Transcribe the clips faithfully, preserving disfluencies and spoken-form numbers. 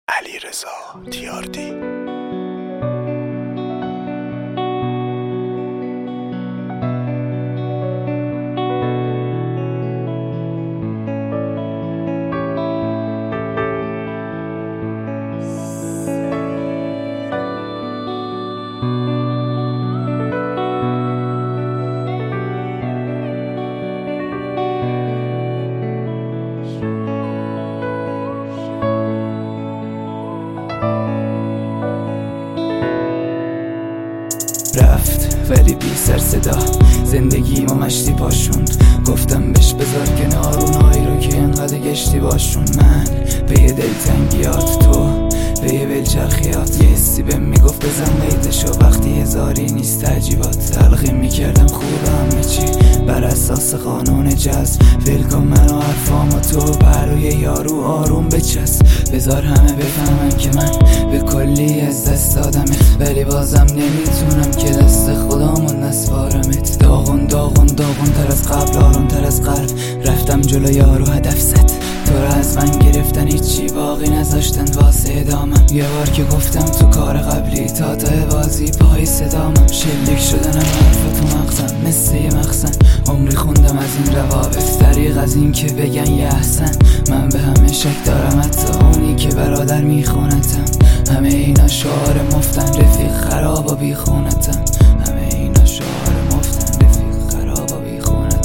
علیرضا تیاردی. رفت ولی بی سر صدا، زندگی ما مشتی پاشوند. گفتم بش بذار کنار اونایی رو که انقدر گشتی باشون. من به یه دلتنگیات، تو به یه ولچرخیات. یه حسی بهم میگفت بزن قیدشو، وقتی هزاری نیست عجیبات. تلقیم میکردم خوب همه چی بر اساس قانون جذب. ول کن من و حرفام و تو بروی یارو آروم بچسب. بذار همه بفهمن که من به کلی از دست دادمت، ولی بازم نمیتونم که دست خدامون نسپارمت. داغون داغون داغون تر از قبل، آروم تر از قلب رفتم جلو یارو هدف زد. تو رو از من گرفتن هیچی باقی نذاشتن واسه ادامم. یه بار که گفتم تو کار قبلی تا تا بازی پای صدامم. شلیک شدنم حرفا تو مغزم مثل یه مخزن. عمری خوندم از این روابط طریق از این که بگن یه احسن. من به همه شک دارم، حتی اونی که برادر میخونتم. همه اینا شعار مفتن، رفیق خراب و بیخونتم. همه اینا شعار مفتن، رفیق خراب و بیخونتم.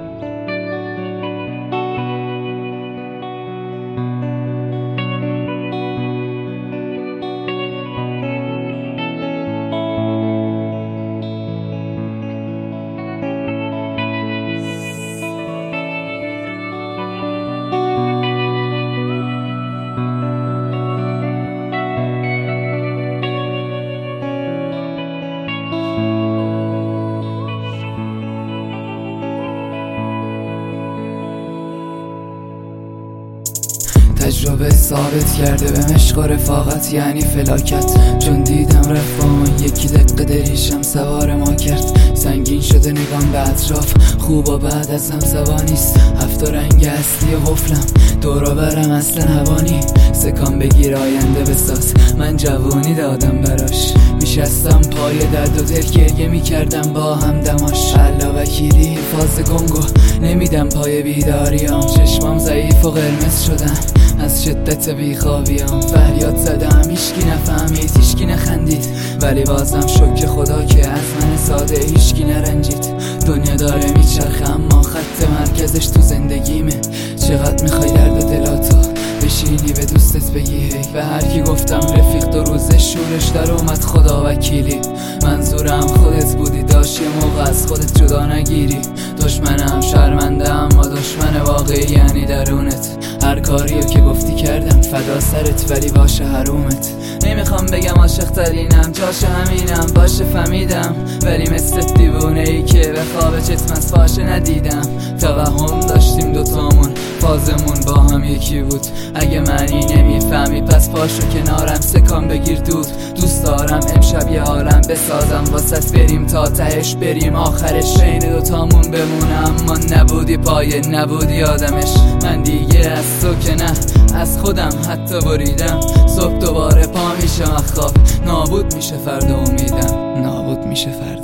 تجربه ثابت کرده به مشق و رفاقت یعنی فلاکت. چون دیدم رفت با من یکی دقیقه دریشم سوار ما کرد. سنگین شده نگام به اطراف، خوب و بعد از هم زبانیست. هفت رنگ اصلی قفلم دورا برم اصلا هوانی. سکان بگیر آینده بساز، من جوونی دادم براش. میشستم پای درد و دل گریه میکردم با هم دماش. علا وکیلی فاز گنگو نمیدم پای بیداریام. چشمام ضعیف و قرمز شدن از شدت بیخوابیام. فریاد زدم هیچکی نفهمید، هیچکی نخندید، ولی بازم شکر خدا که از من ساده هیچکی نرنجید. دنیا داره میچرخه اما خط مرکزش تو زندگیمه. چقدر میخوای درد دلاتو بشینی به دوستت بگی هی. به هر کی گفتم رفیق دو روزه شورش در اومد خدا وکیلی. منظورم خودت بودی، داشت یه موقع از خودت جدا نگیری. دشمنم شرمنده اما دشمن واقعی یعنی درونت. هر کاریو که گفتی کردم فدا سرت، ولی باشه حرومت. نمیخوام بگم عاشق ترینم، جاش همینم باشه فهمیدم، ولی مثل دیوونه ای که به خواب چشمت باشه ندیدم. توهم داشتیم دوتامون، فازمون با هم یکی بود. اگه منی نمیفهمی پس پاشو کنارم، سکان بگیر دود. دوست دارم امشب یه عالم بسازم واسه بریم تا تهش، بریم آخرش بین دوتامون بمونم. اما نبودی پایه، نبودی آدمش. من دیگه از تو که نه از خودم حتی بریدم. صبح دوباره پا میشم از خواب، نابود میشه فردا امیدم، نابود میشه فردا.